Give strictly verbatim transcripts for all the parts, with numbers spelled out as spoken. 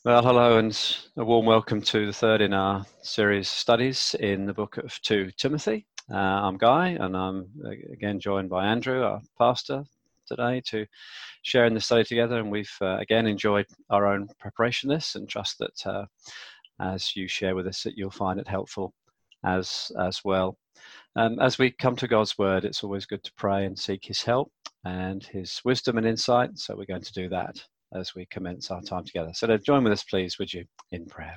Well, hello and a warm welcome to the third in our series studies in the book of Second Timothy. Uh, I'm Guy, and I'm again joined by Andrew, our pastor, today to share in the study together. And we've uh, again enjoyed our own preparation of this, and trust that uh, as you share with us, that you'll find it helpful as as well. Um, as we come to God's word, it's always good to pray and seek His help and His wisdom and insight. So we're going to do that as we commence our time together. So join with us, please, would you, in prayer.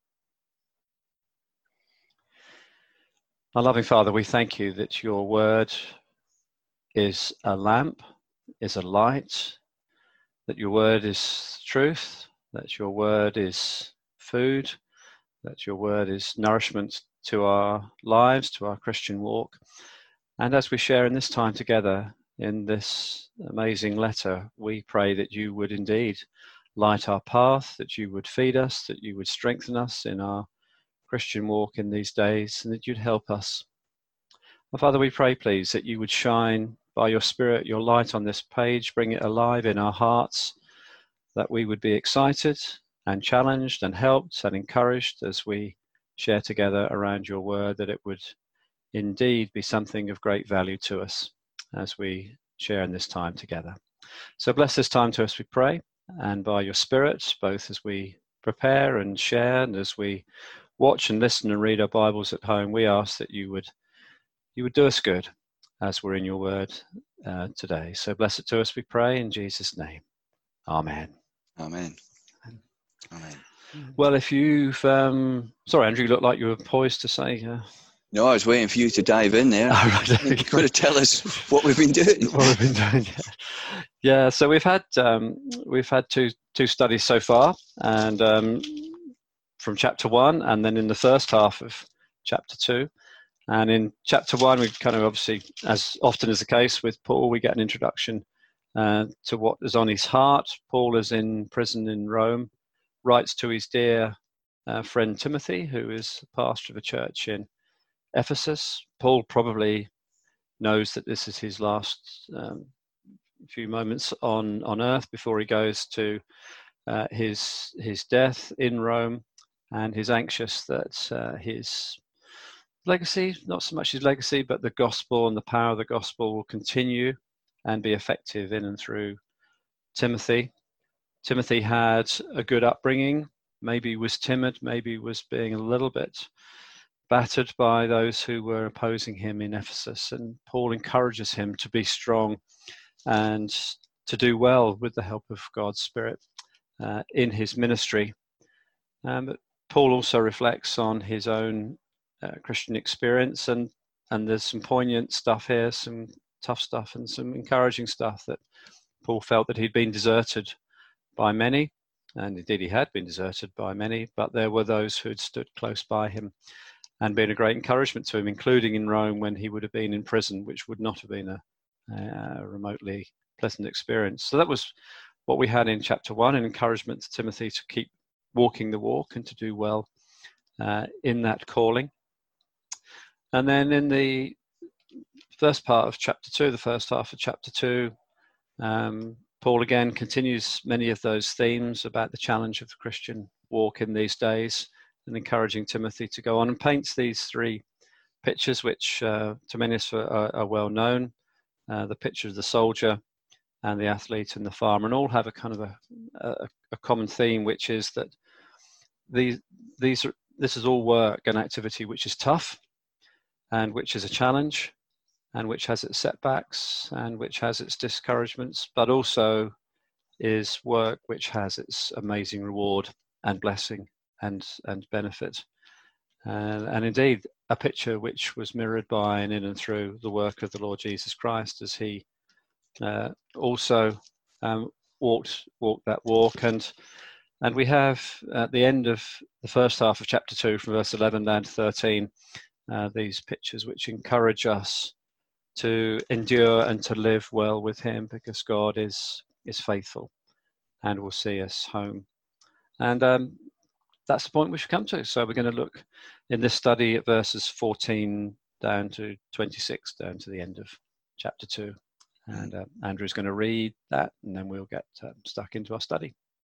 Our loving Father, we thank you that your word is a lamp, is a light, that your word is truth, that your word is food, that your word is nourishment to our lives, to our Christian walk. And as we share in this time together, in this amazing letter, we pray that you would indeed light our path, that you would feed us, that you would strengthen us in our Christian walk in these days, and that you'd help us. And Father, we pray, please, that you would shine by your Spirit, your light on this page, bring it alive in our hearts, that we would be excited and challenged and helped and encouraged as we share together around your word, that it would indeed be something of great value to us as we share in this time together. So bless this time to us, we pray, and by your Spirit, both as we prepare and share, and as we watch and listen and read our Bibles at home, we ask that you would you would do us good as we're in your word uh, today. So bless it to us, we pray, in Jesus' name. Amen. Amen. Amen. Well, if you've... Um, sorry, Andrew, you look like you were poised to say... Uh, No, I was waiting for you to dive in there. Oh, right. You've got to tell us what we've been doing. What we've been doing, yeah. Yeah, so we've had um, we've had two two studies so far, and um, from chapter one, and then in the first half of chapter two. And in chapter one, we kind of obviously, as often is the case with Paul, we get an introduction uh, to what is on his heart. Paul is in prison in Rome, writes to his dear uh, friend Timothy, who is pastor of a church in Ephesus. Paul probably knows that this is his last um, few moments on, on earth before he goes to uh, his his death in Rome, and he's anxious that uh, his legacy, not so much his legacy, but the gospel and the power of the gospel will continue and be effective in and through Timothy. Timothy had a good upbringing, maybe was timid, maybe was being a little bit battered by those who were opposing him in Ephesus, and Paul encourages him to be strong and to do well with the help of God's Spirit uh, in his ministry. Um, but Paul also reflects on his own uh, Christian experience, and and there's some poignant stuff here, some tough stuff and some encouraging stuff, that Paul felt that he'd been deserted by many, and indeed he had been deserted by many, but there were those who had stood close by him and been a great encouragement to him, including in Rome when he would have been in prison, which would not have been a, a remotely pleasant experience. So that was what we had in chapter one, an encouragement to Timothy to keep walking the walk and to do well uh, in that calling. And then in the first part of chapter two, the first half of chapter two, um, Paul again continues many of those themes about the challenge of the Christian walk in these days, and encouraging Timothy to go on, and paints these three pictures, which uh, to many of us are, are well known. Uh, the picture of the soldier and the athlete and the farmer, and all have a kind of a, a, a common theme, which is that these, these are, this is all work and activity which is tough, and which is a challenge, and which has its setbacks, and which has its discouragements, but also is work which has its amazing reward and blessing and and benefit. Uh, and indeed, a picture which was mirrored by and in and through the work of the Lord Jesus Christ, as he uh, also um, walked walked that walk. And and we have at the end of the first half of chapter two, from verse eleven down to thirteen, uh, these pictures which encourage us to endure and to live well with him, because God is is faithful and will see us home. And um, that's the point we should come to. So we're going to look in this study at verses fourteen down to twenty-six, down to the end of chapter two. And uh, Andrew's going to read that, and then we'll get uh, stuck into our study.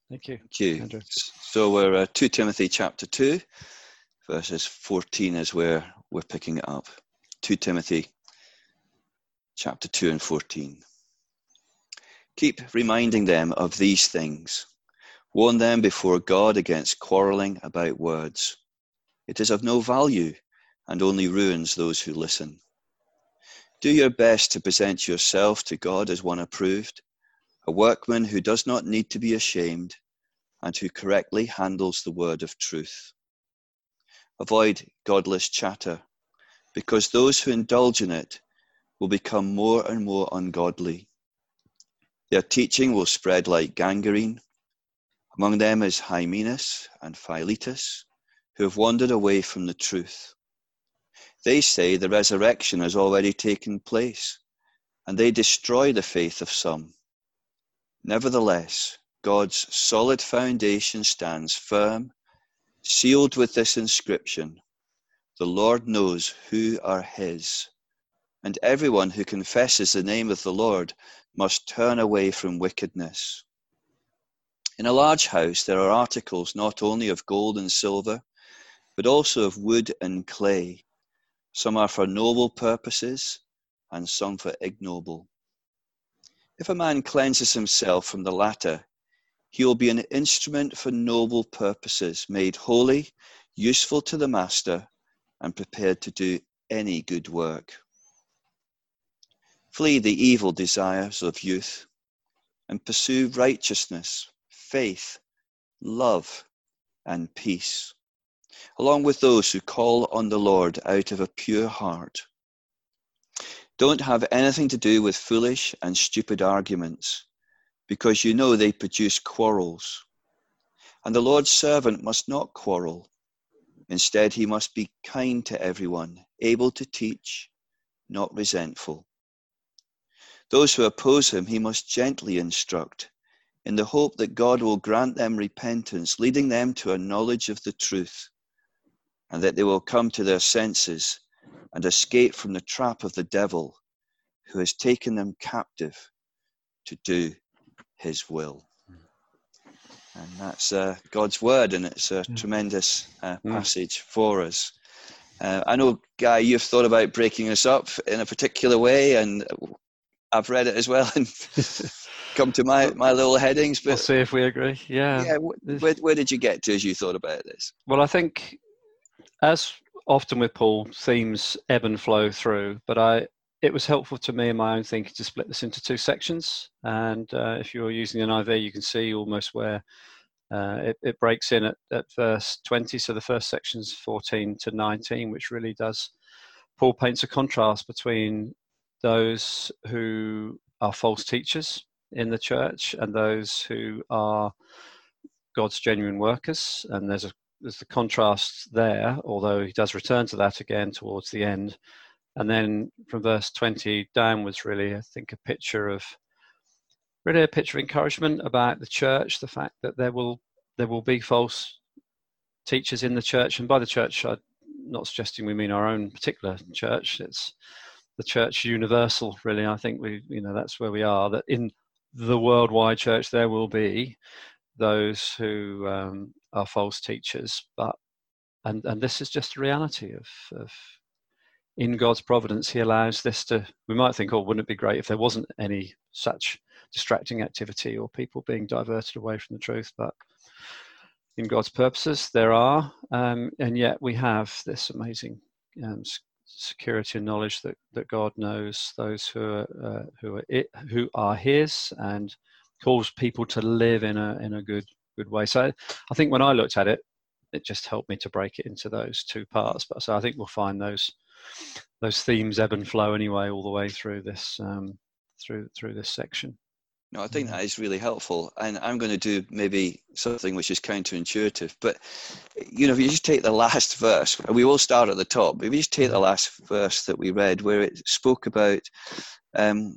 Thank you. Thank you. Andrew. So we're uh, Second Timothy chapter two, verses fourteen is where we're picking it up. Second Timothy chapter two and fourteen. Keep reminding them of these things. Warn them before God against quarreling about words. It is of no value and only ruins those who listen. Do your best to present yourself to God as one approved, a workman who does not need to be ashamed and who correctly handles the word of truth. Avoid godless chatter, because those who indulge in it will become more and more ungodly. Their teaching will spread like gangrene. Among them is Hymenaeus and Philetus, who have wandered away from the truth. They say the resurrection has already taken place, and they destroy the faith of some. Nevertheless, God's solid foundation stands firm, sealed with this inscription: the Lord knows who are his, and everyone who confesses the name of the Lord must turn away from wickedness. In a large house there are articles not only of gold and silver, but also of wood and clay. Some are for noble purposes, and some for ignoble. If a man cleanses himself from the latter, he will be an instrument for noble purposes, made holy, useful to the master, and prepared to do any good work. Flee the evil desires of youth, and pursue righteousness, faith, love, and peace, along with those who call on the Lord out of a pure heart. Don't have anything to do with foolish and stupid arguments, because you know they produce quarrels. And the Lord's servant must not quarrel. Instead, he must be kind to everyone, able to teach, not resentful. Those who oppose him he must gently instruct, in the hope that God will grant them repentance, leading them to a knowledge of the truth, and that they will come to their senses and escape from the trap of the devil, who has taken them captive to do his will. And that's uh, God's word, and it's a Mm. tremendous uh, Mm. passage for us. Uh, I know, Guy, you've thought about breaking us up in a particular way, and I've read it as well and come to my, my little headings. But We'll see if we agree. Yeah. yeah, wh- where, where did you get to as you thought about this? Well, I think, as often with Paul, themes ebb and flow through, but I it was helpful to me in my own thinking to split this into two sections. And uh, if you're using an I V, you can see almost where uh, it, it breaks in at, at verse twenty. So the first section's fourteen to nineteen, which really does, Paul paints a contrast between those who are false teachers in the church and those who are God's genuine workers. And there's a there's the contrast there, although he does return to that again towards the end. And then from verse twenty downwards, really, I think a picture of really a picture of encouragement about the church, the fact that there will there will be false teachers in the church. And by the church, I'm not suggesting we mean our own particular church. It's the church universal, really. I think we, you know, that's where we are. That in the worldwide church, there will be those who um, are false teachers, but and and this is just a reality of of. In God's providence, he allows this to, we might think, oh, wouldn't it be great if there wasn't any such distracting activity or people being diverted away from the truth? But in God's purposes, there are, um, and yet we have this amazing um, security and knowledge that, that God knows those who are uh, who are it, who are his, and calls people to live in a in a good good way. So I think when I looked at it, it just helped me to break it into those two parts. But so I think we'll find those. Those themes ebb and flow anyway, all the way through this um, through through this section. No, I think that is really helpful, and I'm going to do maybe something which is counterintuitive. But you know, if you just take the last verse, we will start at the top. If you just take the last verse that we read, where it spoke about um,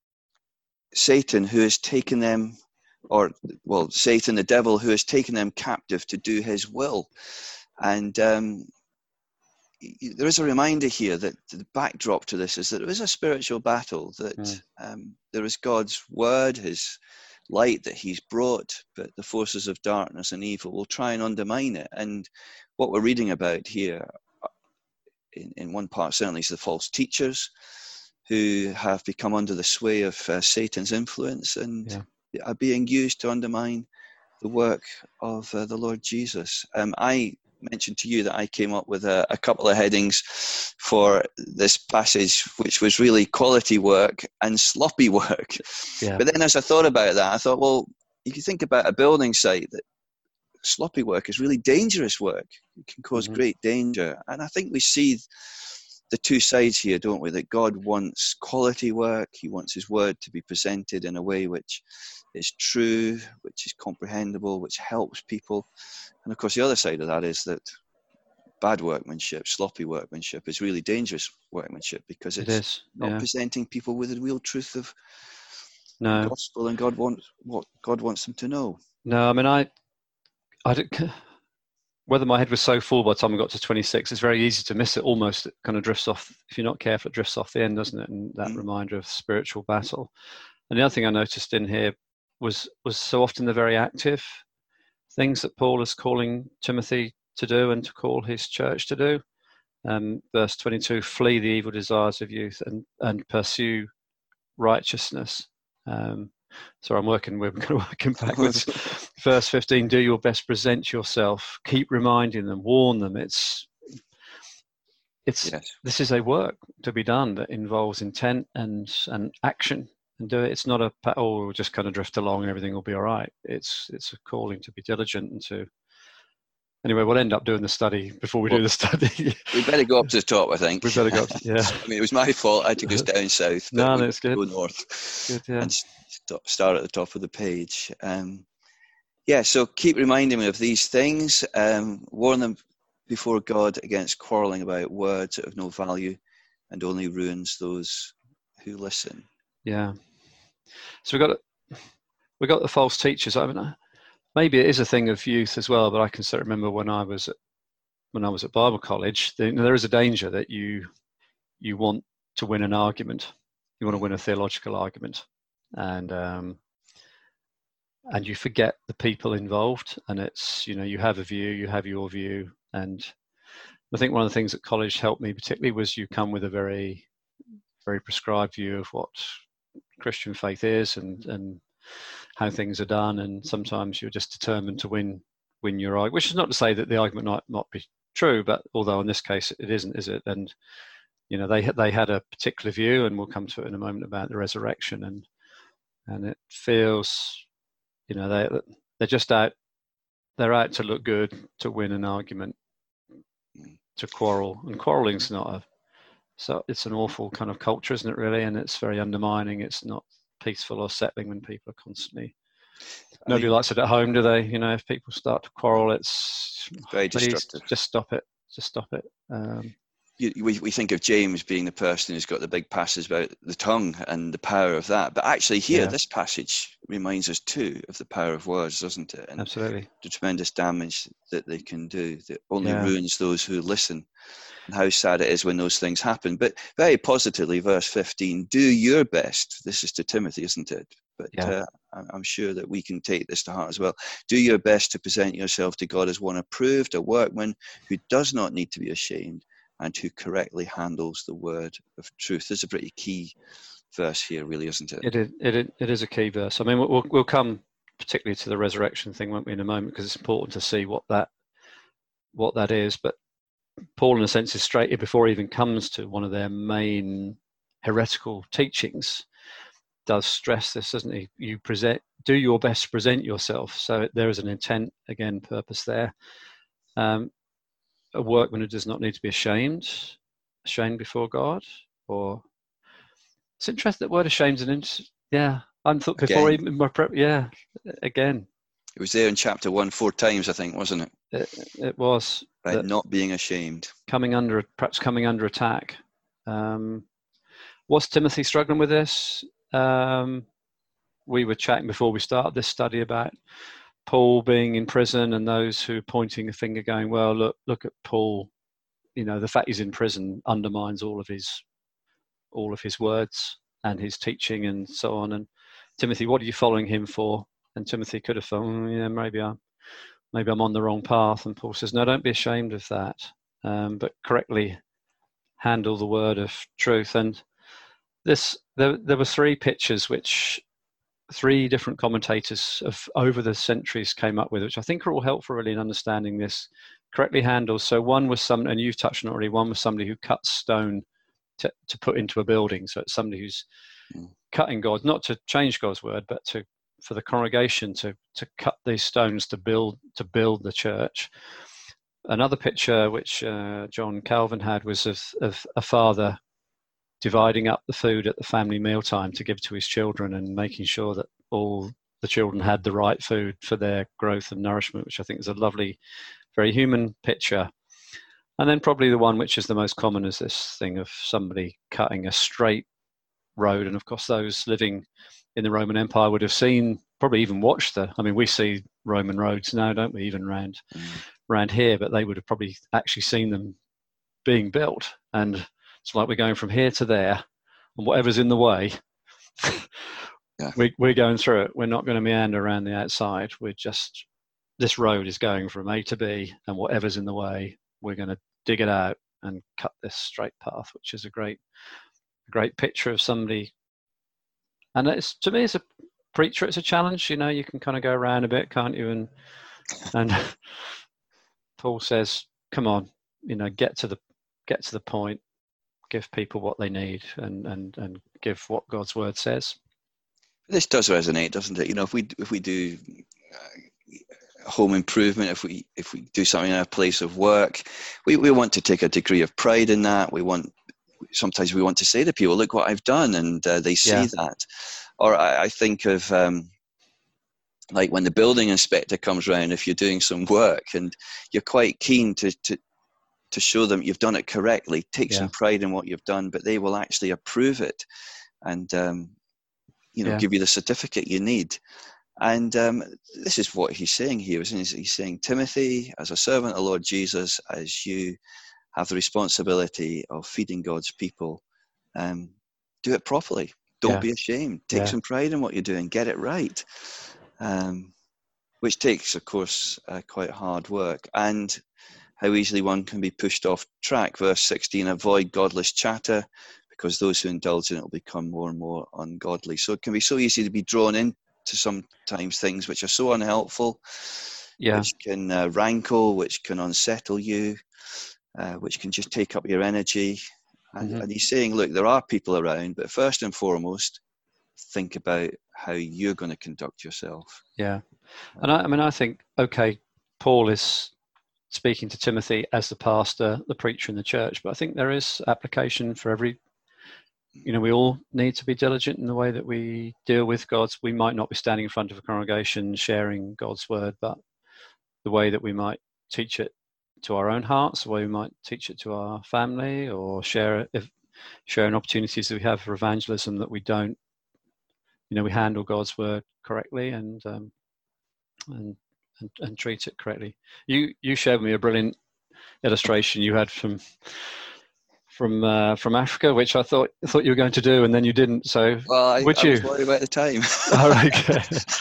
Satan, who has taken them, or well, Satan, the devil, who has taken them captive to do his will, and um, there is a reminder here that the backdrop to this is that there is a spiritual battle, that mm. um, there is God's word, his light that he's brought, but the forces of darkness and evil will try and undermine it. And what we're reading about here, in, in one part certainly, is the false teachers who have become under the sway of uh, Satan's influence and yeah. are being used to undermine the work of uh, the Lord Jesus. Um, I mentioned to you that I came up with a, a couple of headings for this passage, which was really quality work and sloppy work. Yeah. But then as I thought about that, I thought, well, you can think about a building site that sloppy work is really dangerous work. It can cause mm-hmm. great danger. And I think we see the two sides here, don't we? That God wants quality work. He wants his word to be presented in a way which is true, which is comprehensible, which helps people. And of course, the other side of that is that bad workmanship, sloppy workmanship, is really dangerous workmanship, because it's it is, not yeah. presenting people with the real truth of no. the gospel and God wants what God wants them to know. No, I mean, I, I don't, whether my head was so full by the time I got to twenty-six, it's very easy to miss it. Almost, it kind of drifts off. If you're not careful, it drifts off the end, doesn't it? And that mm. reminder of spiritual battle. And the other thing I noticed in here was was so often the very active things that Paul is calling Timothy to do and to call his church to do. Um, verse twenty-two: flee the evil desires of youth and and pursue righteousness. Um, So I'm working, we're kind of working backwards. Verse fifteen, do your best, present yourself, keep reminding them, warn them. It's, it's, yes. This is a work to be done that involves intent and, and action, and do it. It's not a, oh, we'll just kind of drift along and everything will be all right. It's, it's a calling to be diligent and to, anyway, we'll end up doing the study before we well, do the study. We better go up to the top, I think. We better go up to, yeah. I mean, it was my fault. I took us down south. But no, we that's good. Go north. Good, yeah. And st- start at the top of the page. Um, yeah, so keep reminding me of these things. Um, warn them before God against quarrelling about words that have no value and only ruins those who listen. Yeah. So we got we got the false teachers. I mean, maybe it is a thing of youth as well, but I can still remember when I was at, when I was at Bible college, there, there is a danger that you you want to win an argument, you want to win a theological argument, and um, and you forget the people involved. And it's, you know, you have a view, you have your view, and I think one of the things that college helped me particularly was you come with a very very prescribed view of what Christian faith is and and how things are done, and sometimes you're just determined to win win your argument, which is not to say that the argument might not be true, but although in this case it isn't, is it? And you know, they they had a particular view, and we'll come to it in a moment, about the resurrection, and and it feels, you know, they they're just out they're out to look good, to win an argument, to quarrel, and quarreling's not a so it's an awful kind of culture, isn't it, really? And it's very undermining. It's not peaceful or settling when people are constantly, nobody I mean, likes it at home, do they? You know, if people start to quarrel, it's very destructive. Just stop it. Just stop it. Um, you, we, we think of James being the person who's got the big passage about the tongue and the power of that. But actually here, yeah. this passage reminds us too of the power of words, doesn't it? And absolutely. The tremendous damage that they can do, that only yeah. ruins those who listen. And how sad it is when those things happen. But very positively, verse fifteen, do your best. This is to Timothy, isn't it? But yeah. uh, I'm sure that we can take this to heart as well. Do your best to present yourself to God as one approved, a workman who does not need to be ashamed and who correctly handles the word of truth. This is a pretty key verse here, really, isn't it? It is, it is, it is a key verse. I mean, we'll, we'll come particularly to the resurrection thing, won't we, in a moment, because it's important to see what that what that is. But Paul, in a sense, is straight before he even comes to one of their main heretical teachings, does stress this, doesn't he? You present, do your best to present yourself. So there is an intent, again, purpose there. Um, a workman who does not need to be ashamed, ashamed before God, or it's interesting that word ashamed is an interesting, yeah. I thought before again. even my prep, yeah, again. It was there in chapter one four times, I think, wasn't it? It, it was. Right, not being ashamed. Coming under, perhaps coming under attack. Um, was Timothy struggling with this? Um, we were chatting before we started this study about Paul being in prison and those who are pointing a finger going, well, look, look at Paul. You know, the fact he's in prison undermines all of his, all of his words and his teaching and so on. And Timothy, what are you following him for? And Timothy could have thought, oh, yeah, maybe I'm, maybe I'm on the wrong path. And Paul says, no, don't be ashamed of that, um, but correctly handle the word of truth. And this, there, there were three pictures which three different commentators of over the centuries came up with, which I think are all helpful really in understanding this. Correctly handled. So one was some, and you've touched on it already, one was somebody who cuts stone to, to put into a building. So it's somebody who's mm. cutting God, not to change God's word, but to for the congregation to to cut these stones to build to build the church. Another picture which uh, John Calvin had was of, of a father dividing up the food at the family mealtime to give to his children and making sure that all the children had the right food for their growth and nourishment, which I think is a lovely, very human picture. And then probably the one which is the most common is this thing of somebody cutting a straight road. And of course, those living in the Roman Empire would have seen, probably even watched the, I mean, we see Roman roads now, don't we, even around, mm. around here, but they would have probably actually seen them being built. And it's like we're going from here to there, and whatever's in the way, yeah. we, we're going through it. We're not going to meander around the outside. We're just, this road is going from A to B, and whatever's in the way, we're going to dig it out and cut this straight path, which is a great, a great picture of somebody. And it's, to me, as a preacher, it's a challenge. You know, you can kind of go around a bit, can't you? And and Paul says, "Come on, you know, get to the get to the point. Give people what they need, and and and give what God's word says." This does resonate, doesn't it? You know, if we if we do uh, home improvement, if we if we do something in our place of work, we we want to take a degree of pride in that. We want. Sometimes we want to say to people, look what I've done, and uh, they see yeah. that. Or I, I think of um, like when the building inspector comes around, if you're doing some work and you're quite keen to to, to show them you've done it correctly, take yeah. some pride in what you've done, but they will actually approve it and um, you know yeah. give you the certificate you need. And um, this is what he's saying here, isn't he? He's saying, Timothy, as a servant of Lord Jesus, as you have the responsibility of feeding God's people, um, do it properly. Don't yeah. be ashamed. Take yeah. some pride in what you're doing. Get it right. Um, which takes, of course, uh, quite hard work. And how easily one can be pushed off track. Verse sixteen, avoid godless chatter, because those who indulge in it will become more and more ungodly. So it can be so easy to be drawn into sometimes things which are so unhelpful, yeah. which can uh, rankle, which can unsettle you. Uh, which can just take up your energy. And, mm-hmm. and he's saying, look, there are people around, but first and foremost, think about how you're going to conduct yourself. Yeah. And I, I mean, I think, okay, Paul is speaking to Timothy as the pastor, the preacher in the church, but I think there is application for every, you know, we all need to be diligent in the way that we deal with God's. We might not be standing in front of a congregation sharing God's word, but the way that we might teach it to our own hearts, the way we might teach it to our family, or share if sharing opportunities that we have for evangelism, that we don't, you know, we handle God's word correctly and um, and, and and treat it correctly. You you showed me a brilliant illustration you had from from uh, from Africa, which I thought thought you were going to do, and then you didn't. So, well, I, would I you? was worried about the time. All right. Okay.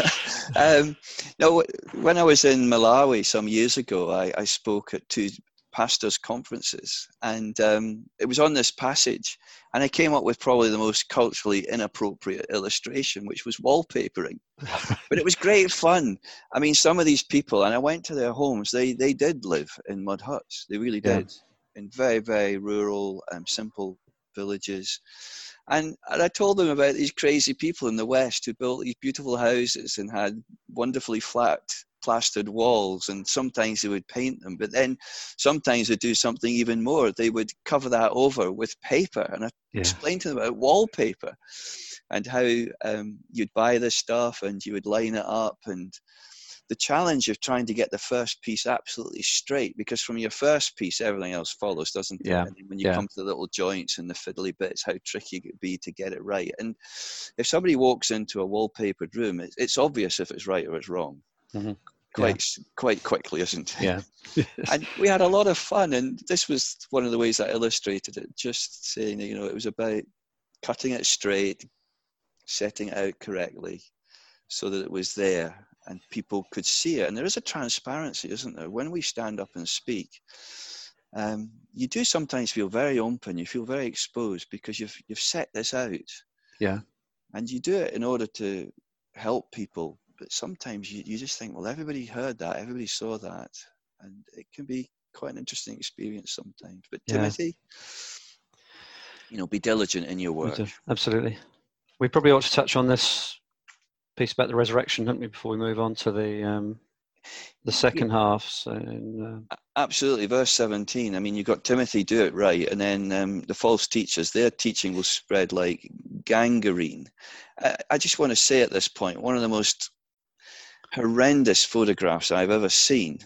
um, no, when I was in Malawi some years ago, I, I spoke at two pastors' conferences, and um, it was on this passage, and I came up with probably the most culturally inappropriate illustration, which was wallpapering. But it was great fun. I mean, some of these people, and I went to their homes, they they did live in mud huts. They really did. Yeah. In very, very rural, um, simple villages. And, and I told them about these crazy people in the West who built these beautiful houses and had wonderfully flat plastered walls, and sometimes they would paint them, but then sometimes they'd do something even more. They would cover that over with paper. And I yeah. explained to them about wallpaper and how um, you'd buy this stuff and you would line it up, and the challenge of trying to get the first piece absolutely straight, because from your first piece, everything else follows, doesn't it? Yeah. And when you yeah. come to the little joints and the fiddly bits, how tricky it could be to get it right. And if somebody walks into a wallpapered room, it's, it's obvious if it's right or it's wrong. Mm-hmm. Quite, yeah. quite quickly, isn't it? Yeah. And we had a lot of fun. And this was one of the ways I illustrated it, just saying, you know, it was about cutting it straight, setting it out correctly so that it was there and people could see it. And there is a transparency, isn't there? When we stand up and speak, um, you do sometimes feel very open, you feel very exposed because you've you've set this out. Yeah. And you do it in order to help people. But sometimes you, you just think, well, everybody heard that, everybody saw that. And it can be quite an interesting experience sometimes. But Yeah. Timothy, you know, be diligent in your work. Absolutely. We probably ought to touch on this piece about the resurrection, don't we, before we move on to the um, the second yeah. half. So, in, uh... Absolutely, verse seventeen. I mean, you've got Timothy, do it right, and then um, the false teachers, their teaching will spread like gangrene. I, I just want to say at this point, one of the most horrendous photographs I've ever seen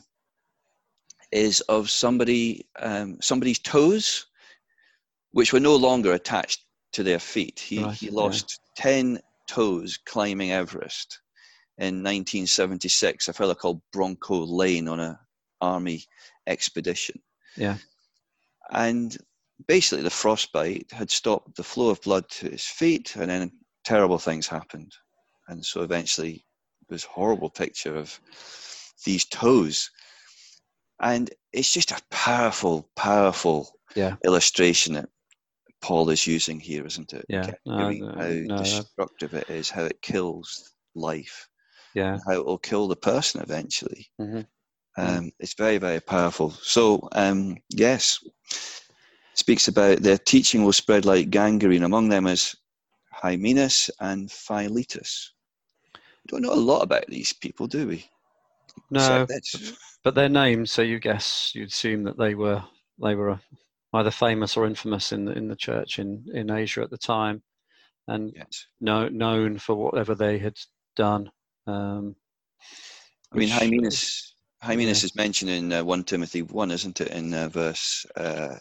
is of somebody, um, somebody's toes, which were no longer attached to their feet. He, right, he lost yeah. ten toes climbing Everest in nineteen seventy-six, a fellow called Bronco Lane on a army expedition. Yeah. And basically the frostbite had stopped the flow of blood to his feet, and then terrible things happened. And so eventually this horrible picture of these toes. And it's just a powerful, powerful yeah. illustration that Paul is using here, isn't it? Yeah. No, no, how no, destructive it is, how it kills life. Yeah. How it will kill the person eventually. Mm-hmm. Um, it's very, very powerful. So, um, yes, speaks about their teaching will spread like gangrene. Among them is Hymenaeus and Philetus. We don't know a lot about these people, do we? No, but their names, so you guess, you'd assume that they were they were either famous or infamous in the, in the church in, in Asia at the time, and yes. no, known for whatever they had done. Um, I mean, Hymenaeus, Hymenaeus yeah. is mentioned in uh, First Timothy one, isn't it, in uh, verse uh,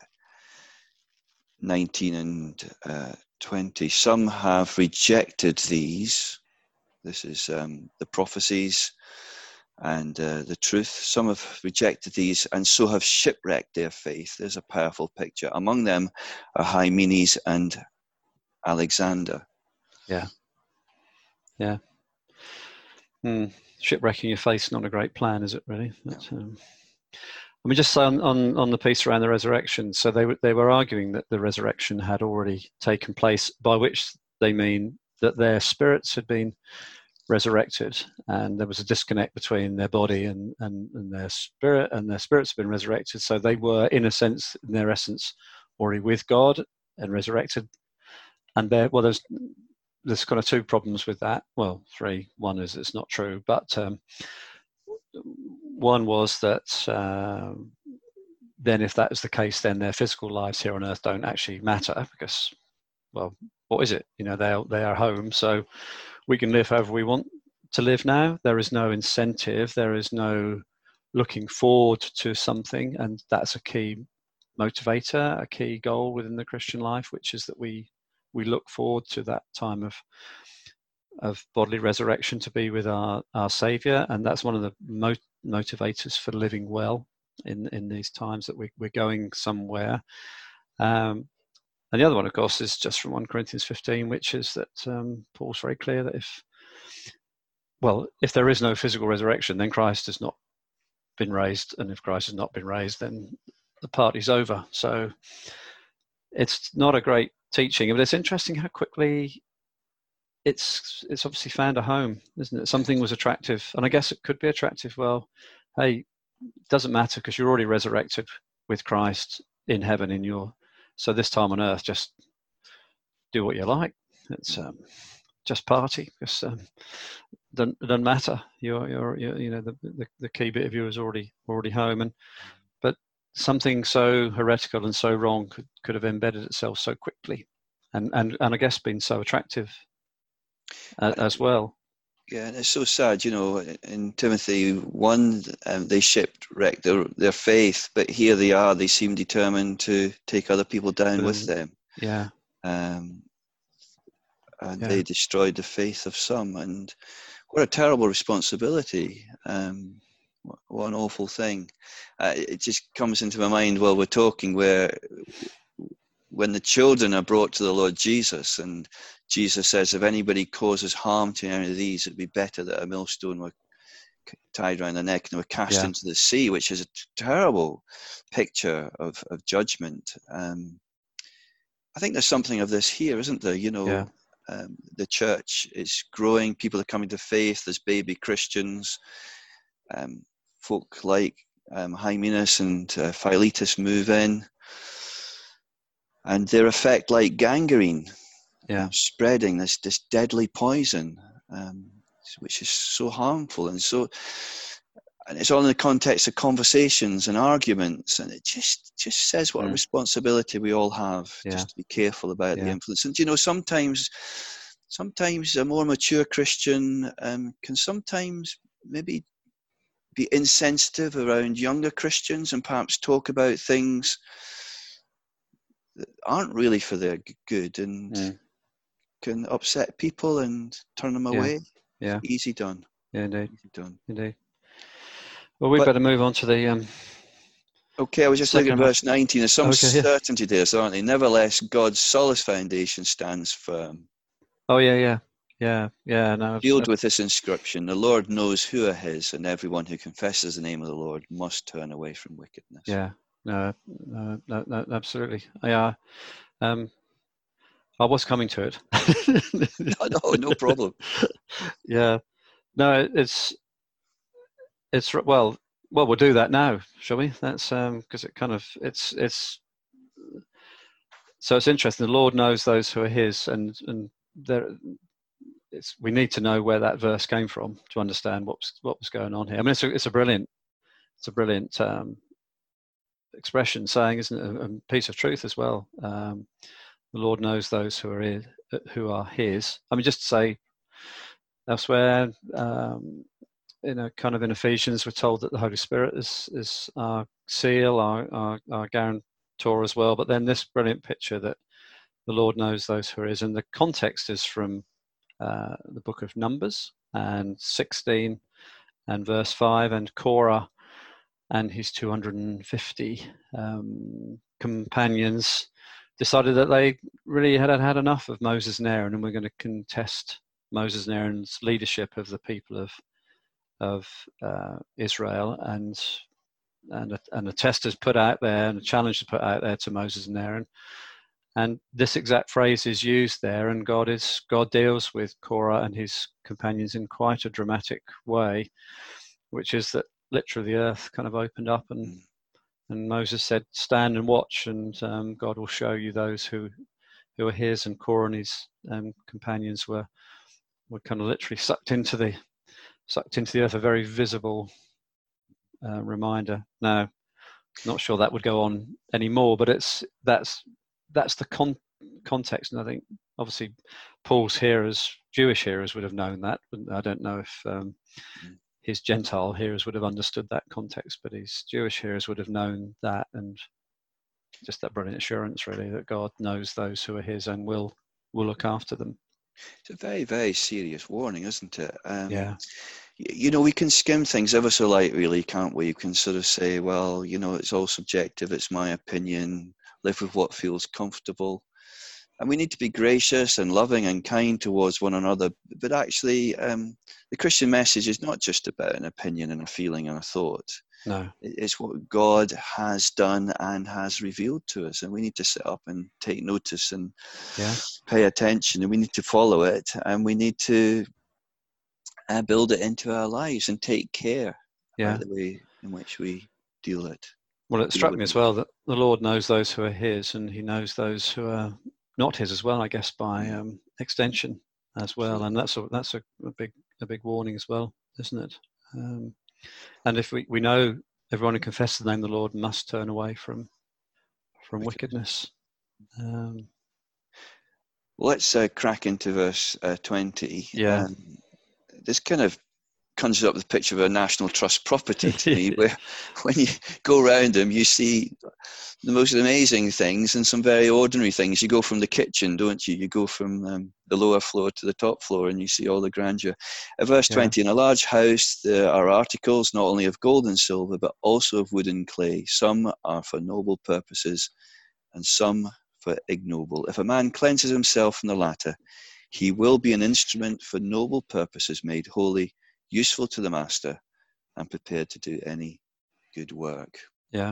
nineteen and uh, twenty. Some have rejected these. This is um, the prophecies and uh, the truth. Some have rejected these and so have shipwrecked their faith. There's a powerful picture. Among them are Hymenaeus and Alexander. Yeah. Yeah. Hmm. Shipwrecking your faith, not a great plan, is it really? But, um, I mean, just on, on, on the piece around the resurrection, so they, they were arguing that the resurrection had already taken place, by which they mean that their spirits had been resurrected, and there was a disconnect between their body and, and, and their spirit, and their spirits had been resurrected. So they were, in a sense, in their essence, already with God and resurrected. And there, well, there's there's kind of two problems with that. Well, three. One is it's not true, but um, one was that uh, then, if that is the case, then their physical lives here on earth don't actually matter because, well, what is it? You know, they are, they are home, so we can live however we want to live now. There is no incentive. There is no looking forward to something, and that's a key motivator, a key goal within the Christian life, which is that we we look forward to that time of of bodily resurrection to be with our, our Saviour, and that's one of the mo- motivators for living well in, in these times, that we, we're going somewhere. Um, and the other one, of course, is just from First Corinthians fifteen, which is that um, Paul's very clear that if, well, if there is no physical resurrection, then Christ has not been raised, and if Christ has not been raised, then the party's over. So it's not a great teaching, but it's interesting how quickly it's it's obviously found a home, isn't it? Something was attractive, and I guess it could be attractive. Well, hey, it doesn't matter because you're already resurrected with Christ in heaven in your, so this time on earth, just do what you like. It's um, just party, because um, it doesn't, it doesn't matter. You're, you're, you're you know, the, the the key bit of you is already already home, and but something so heretical and so wrong could, could have embedded itself so quickly, and and and I guess been so attractive uh, as well. Yeah, and it's so sad, you know, in Timothy one, um, they shipwrecked their, their faith, but here they are, they seem determined to take other people down um, with them. Yeah. Um, and yeah. they destroyed the faith of some, and what a terrible responsibility. Um, what, what an awful thing. Uh, it just comes into my mind while we're talking, where when the children are brought to the Lord Jesus and Jesus says, if anybody causes harm to any of these, it'd be better that a millstone were tied around the neck and they were cast Yeah. into the sea, which is a terrible picture of, of judgment. Um, I think there's something of this here, isn't there? You know, Yeah. um, the church is growing, people are coming to faith, there's baby Christians, um, folk like um, Hymenaeus and uh, Philetus move in, and their effect like gangrene, Yeah. uh, spreading this, this deadly poison, um, which is so harmful, and so, and it's all in the context of conversations and arguments, and it just just says what mm. a responsibility we all have, yeah. just to be careful about yeah. the influence. And you know, sometimes sometimes a more mature Christian um, can sometimes maybe be insensitive around younger Christians and perhaps talk about things that aren't really for their good, and mm. can upset people and turn them yeah. away. Yeah, easy done. Yeah, indeed. Easy done. Indeed. Well, we but, better move on to the. Um, okay, I was just looking at verse nineteen. There's some okay, yeah. certainty there, aren't there? Nevertheless, God's solid foundation stands firm. Oh yeah, yeah, yeah, yeah. No, Sealed with this inscription: the Lord knows who are His, and everyone who confesses the name of the Lord must turn away from wickedness. Yeah. No. No. No. no absolutely. Yeah. Um, I was coming to it. no, no, no problem. Yeah, no, it's it's well, well, we'll do that now, shall we? That's um, because it kind of it's it's so it's interesting. The Lord knows those who are His, and and there, it's we need to know where that verse came from to understand what was what was going on here. I mean, it's a it's a brilliant it's a brilliant um, expression, saying, isn't it, a, a piece of truth as well. Um, The Lord knows those who are his, who are His. I mean, just to say elsewhere, um, in a kind of in Ephesians, we're told that the Holy Spirit is is our seal, our, our our guarantor as well. But then this brilliant picture that the Lord knows those who are His, and the context is from uh, the book of Numbers and sixteen and verse five, and Korah and his two hundred fifty um, companions decided that they really had had enough of Moses and Aaron, and we're going to contest Moses and Aaron's leadership of the people of of uh, Israel, and and a, and a test is put out there, and a challenge is put out there to Moses and Aaron, and this exact phrase is used there, and God is God deals with Korah and his companions in quite a dramatic way, which is that literally the earth kind of opened up, and And Moses said, "Stand and watch, and um, God will show you those who, who are His." And Korah and his um, companions were, were kind of literally sucked into the, sucked into the earth. A very visible uh, reminder. Now, not sure that would go on anymore, but it's that's that's the con- context. And I think obviously Paul's hearers, Jewish hearers, would have known that. I don't know if. Um, His Gentile hearers would have understood that context, but his Jewish hearers would have known that, and just that brilliant assurance, really, that God knows those who are His and will will look after them. It's a very, very serious warning, isn't it? Um, yeah. You know, we can skim things ever so light, really, can't we? You can sort of say, well, you know, it's all subjective, it's my opinion, live with what feels comfortable. And we need to be gracious and loving and kind towards one another. But actually, um, the Christian message is not just about an opinion and a feeling and a thought. No. It's what God has done and has revealed to us. And we need to sit up and take notice and yeah. pay attention. And we need to follow it. And we need to uh, build it into our lives and take care yeah. about the way in which we deal it. Well, it struck me as well that the Lord knows those who are His, and He knows those who are not His as well, I guess, by um, extension as well. And that's a, that's a, a big a big warning as well, isn't it? Um, and if we, we know everyone who confesses the name of the Lord must turn away from from wickedness. Um, well, let's uh, crack into verse uh, twenty. Yeah. Um, this kind of conjures up the picture of a National Trust property to me, where when you go around them, you see the most amazing things and some very ordinary things. You go from the kitchen, don't you? You go from um, the lower floor to the top floor, and you see all the grandeur. At verse yeah. twenty, in a large house there are articles not only of gold and silver, but also of wood and clay. Some are for noble purposes, and some for ignoble. If a man cleanses himself from the latter, He will be an instrument for noble purposes, made holy, useful to the master, and prepared to do any good work. Yeah.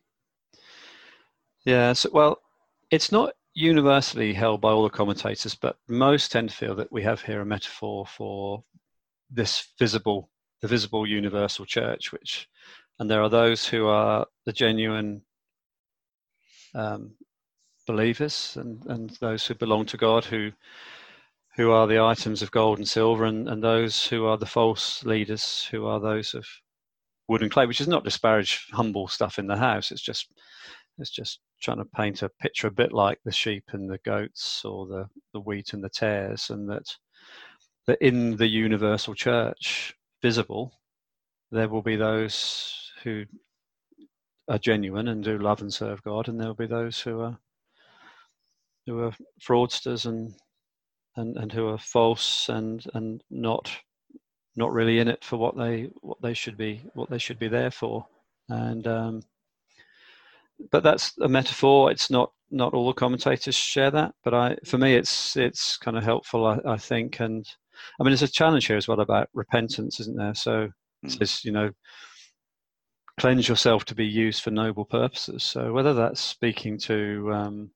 Yeah. So, well, it's not universally held by all the commentators, but most tend to feel that we have here a metaphor for this visible, the visible universal church, which, and there are those who are the genuine um, believers, and, and those who belong to God, who who are the items of gold and silver, and, and those who are the false leaders, who are those of wood and clay, which is not disparage humble stuff in the house. It's just it's just trying to paint a picture a bit like the sheep and the goats, or the, the wheat and the tares, and that that in the universal church, visible, there will be those who are genuine and do love and serve God, and there will be those who are who are fraudsters and and, and who are false and, and not not really in it for what they what they should be what they should be there for. And um, but that's a metaphor. It's not not all the commentators share that, but I for me it's it's kind of helpful, I, I think. And I mean, there's a challenge here as well about repentance, isn't there? So it says, you know, cleanse yourself to be used for noble purposes. So whether that's speaking to um,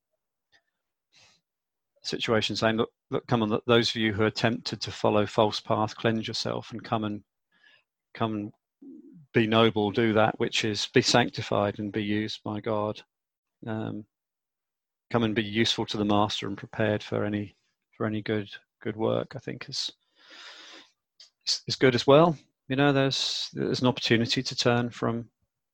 situation saying, look, look, come on, those of you who are tempted to follow false path, cleanse yourself and come and come and be noble, do that which is, be sanctified and be used by God. Um, come and be useful to the master and prepared for any for any good good work, I think is is, is good as well. You know, there's there's an opportunity to turn from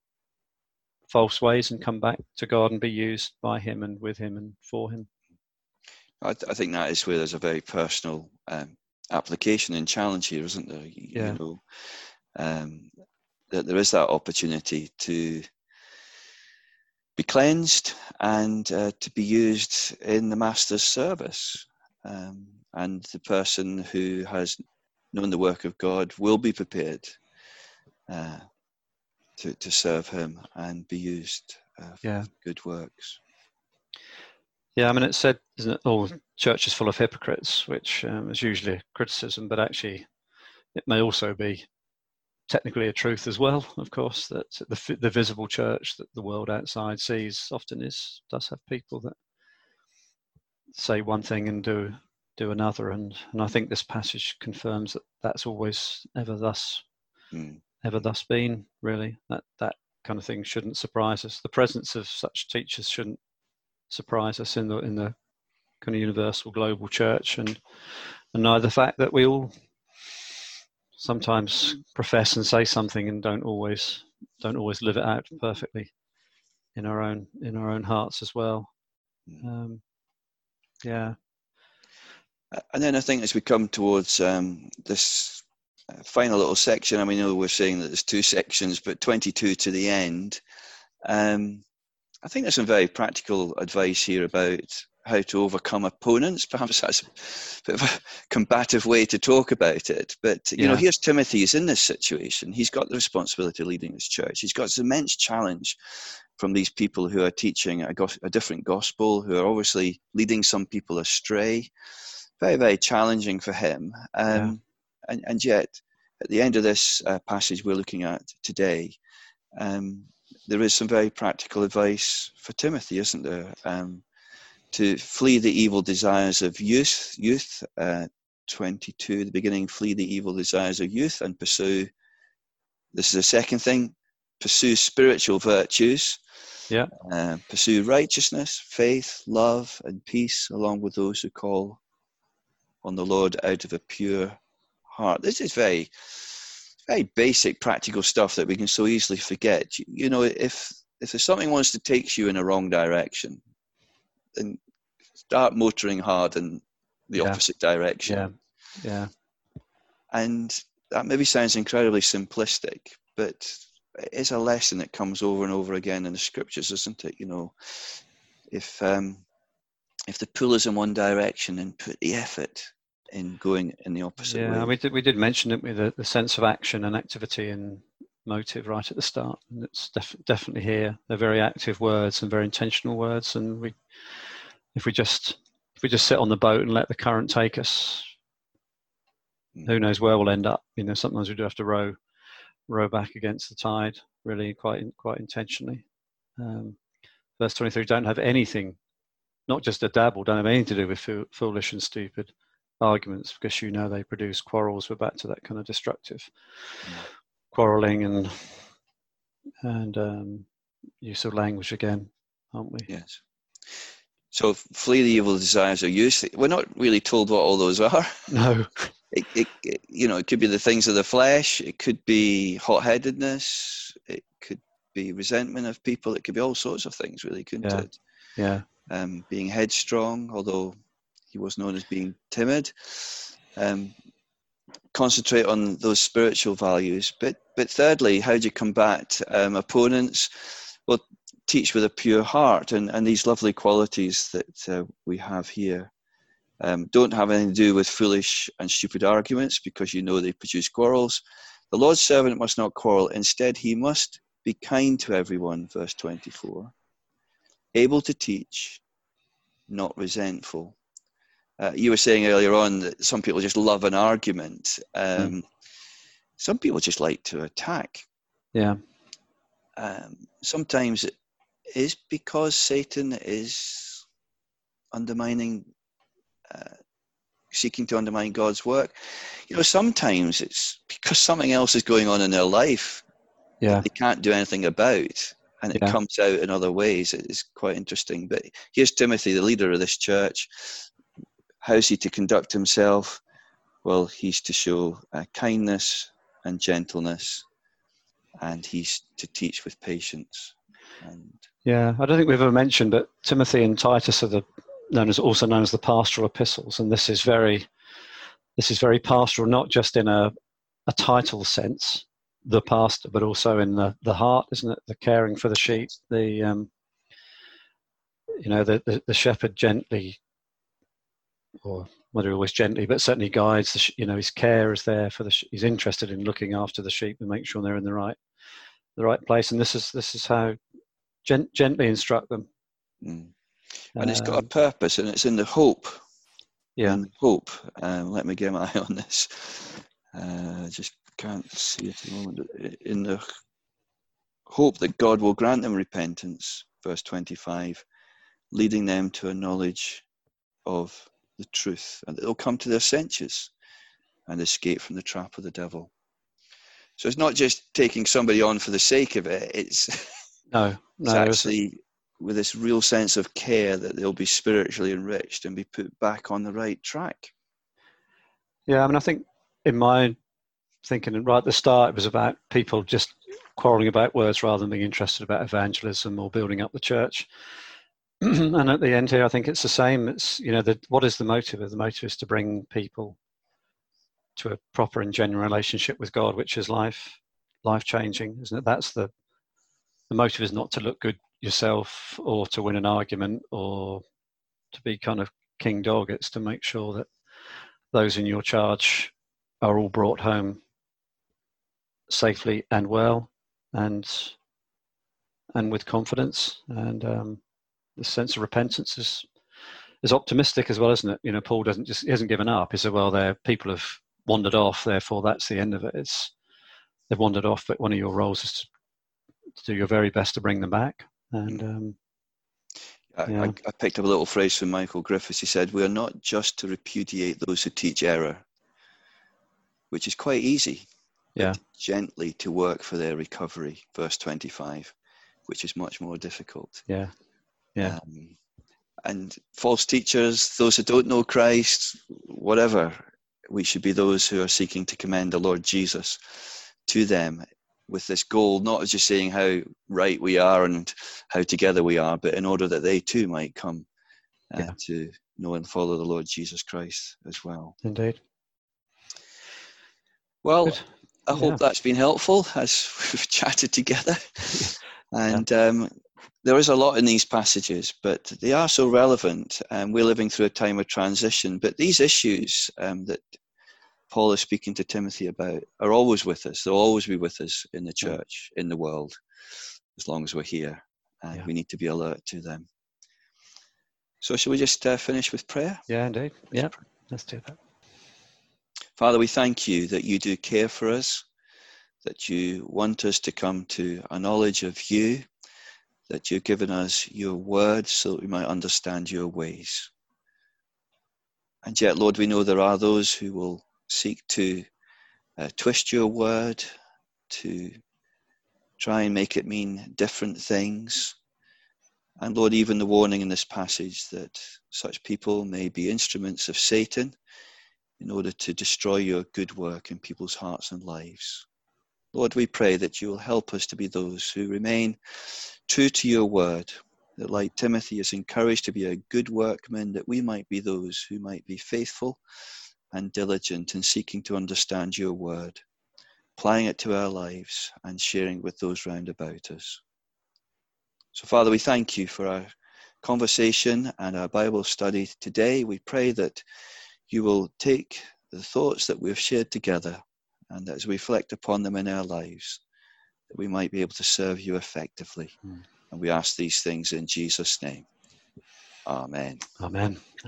false ways and come back to God and be used by him and with him and for him. I, th- I think that is where there's a very personal um, application and challenge here, isn't there? You, yeah. you know, um, that there is that opportunity to be cleansed and uh, to be used in the master's service. Um, and the person who has known the work of God will be prepared uh, to, to serve him and be used uh, for yeah. good works. Yeah, I mean, it's said, isn't it, oh, church is full of hypocrites, which um, is usually a criticism, but actually it may also be technically a truth as well, of course, that the the visible church that the world outside sees often is does have people that say one thing and do do another, and, and I think this passage confirms that that's always ever thus mm. ever thus been, really. That that kind of thing shouldn't surprise us. The presence of such teachers shouldn't surprise us in the in the kind of universal global church, and and neither the fact that we all sometimes profess and say something and don't always don't always live it out perfectly in our own in our own hearts as well. Um, yeah. And then I think as we come towards um, this final little section, I mean, I know we're saying that there's two sections, but twenty-two to the end. Um, I think there's some very practical advice here about how to overcome opponents. Perhaps that's a bit of a combative way to talk about it. But, you yeah. know, here's Timothy. He's in this situation. He's got the responsibility of leading his church. He's got this immense challenge from these people who are teaching a, go- a different gospel, who are obviously leading some people astray. Very, very challenging for him. Um, yeah. and, and yet, at the end of this uh, passage we're looking at today, um, there is some very practical advice for Timothy, isn't there? Um, to flee the evil desires of youth, youth, uh, twenty-two, the beginning, flee the evil desires of youth and pursue, this is the second thing, pursue spiritual virtues. Yeah. Uh, pursue righteousness, faith, love, and peace, along with those who call on the Lord out of a pure heart. This is very, very basic, practical stuff that we can so easily forget. You, you know, if if there's something wants to take you in a wrong direction, then start motoring hard in the yeah. opposite direction. Yeah, yeah. And that maybe sounds incredibly simplistic, but it is a lesson that comes over and over again in the scriptures, isn't it? You know, if um, if the pull is in one direction, then put the effort in going in the opposite yeah, way. Yeah, we did we did mention it with the, the sense of action and activity and motive right at the start, and it's def- definitely here. They're very active words and very intentional words, and we, if we just if we just sit on the boat and let the current take us, mm. who knows where we'll end up. You know, sometimes we do have to row row back against the tide, really quite quite intentionally. Um, verse twenty-three, don't have anything, not just a dabble, don't have anything to do with fo- foolish and stupid arguments, because you know they produce quarrels. We're back to that kind of destructive mm. quarrelling and and um, use of language again, aren't we? Yes. So flee the evil desires of youth. We're not really told what all those are. No. It, it, it, you know, it could be the things of the flesh. It could be hot-headedness. It could be resentment of people. It could be all sorts of things, really, couldn't yeah. it? Yeah. Um, being headstrong, although he was known as being timid. Um, concentrate on those spiritual values. But but thirdly, how do you combat um, opponents? Well, teach with a pure heart, and, and these lovely qualities that uh, we have here. Um, don't have anything to do with foolish and stupid arguments, because you know they produce quarrels. The Lord's servant must not quarrel. Instead, he must be kind to everyone, verse twenty-four. Able to teach, not resentful. Uh, you were saying earlier on that some people just love an argument. Um, mm. Some people just like to attack. Yeah. Um, sometimes it is because Satan is undermining Uh, seeking to undermine God's work. You know, sometimes it's because something else is going on in their life yeah. that they can't do anything about, and it yeah. comes out in other ways. It is quite interesting. But here's Timothy, the leader of this church. How's he to conduct himself? Well, he's to show uh, kindness and gentleness, and he's to teach with patience. And yeah, I don't think we've ever mentioned, but Timothy and Titus are the known as also known as the pastoral epistles, and this is very this is very pastoral, not just in a a title sense, the pastor, but also in the the heart, isn't it? The caring for the sheep, the um you know the the, the shepherd gently, or whether always gently, but certainly guides the, you know his care is there for the he's interested in looking after the sheep and make sure they're in the right the right place, and this is this is how gent, gently instruct them. mm. And it's got a purpose, and it's in the hope. Yeah. In hope. Um, let me get my eye on this. Uh, just can't see it at the moment. In the hope that God will grant them repentance, verse twenty-five, leading them to a knowledge of the truth, and they'll come to their senses and escape from the trap of the devil. So it's not just taking somebody on for the sake of it. It's no, no, it's actually with this real sense of care that they'll be spiritually enriched and be put back on the right track. Yeah, I mean, I think in my thinking right at the start, it was about people just quarrelling about words rather than being interested about evangelism or building up the church. And at the end here, I think it's the same. It's, you know, the, what is the motive? The motive is to bring people to a proper and genuine relationship with God, which is life, life-changing, isn't it? That's the, the motive is not to look good yourself or to win an argument or to be kind of king dog. It's to make sure that those in your charge are all brought home safely and well, and and with confidence. And um, the sense of repentance is is optimistic as well, isn't it? You know, Paul doesn't just he hasn't given up. He said, "Well, their people have wandered off, therefore that's the end of it. It's they've wandered off, but one of your roles is to, to do your very best to bring them back." And um, I, yeah. I, I picked up a little phrase from Michael Griffiths. He said, "We are not just to repudiate those who teach error," which is quite easy. Yeah. But gently to work for their recovery, verse twenty-five, which is much more difficult. Yeah. Yeah. Um, and false teachers, those who don't know Christ, whatever, we should be those who are seeking to commend the Lord Jesus to them with this goal, not as just saying how right we are and how together we are, but in order that they too might come uh, yeah. to know and follow the Lord Jesus Christ as well. Indeed. Well, Good. I yeah. hope that's been helpful as we've chatted together. And yeah. um, there is a lot in these passages, but they are so relevant. And we're living through a time of transition. But these issues um, that Paul is speaking to Timothy about are always with us. They'll always be with us in the church, in the world, as long as we're here. And yeah. we need to be alert to them. So shall we just uh, finish with prayer? Yeah, indeed. Yeah, let's do that. Father, we thank you that you do care for us, that you want us to come to a knowledge of you, that you've given us your word so that we might understand your ways. And yet, Lord, we know there are those who will seek to uh, twist your word, to try and make it mean different things. And Lord, even the warning in this passage that such people may be instruments of Satan in order to destroy your good work in people's hearts and lives. Lord, we pray that you will help us to be those who remain true to your word, that like Timothy is encouraged to be a good workman, that we might be those who might be faithful and diligent in seeking to understand your word, applying it to our lives and sharing with those round about us. So, Father, we thank you for our conversation and our Bible study today. We pray that you will take the thoughts that we've shared together and that as we reflect upon them in our lives, that we might be able to serve you effectively. Mm. And we ask these things in Jesus' name. Amen. Amen.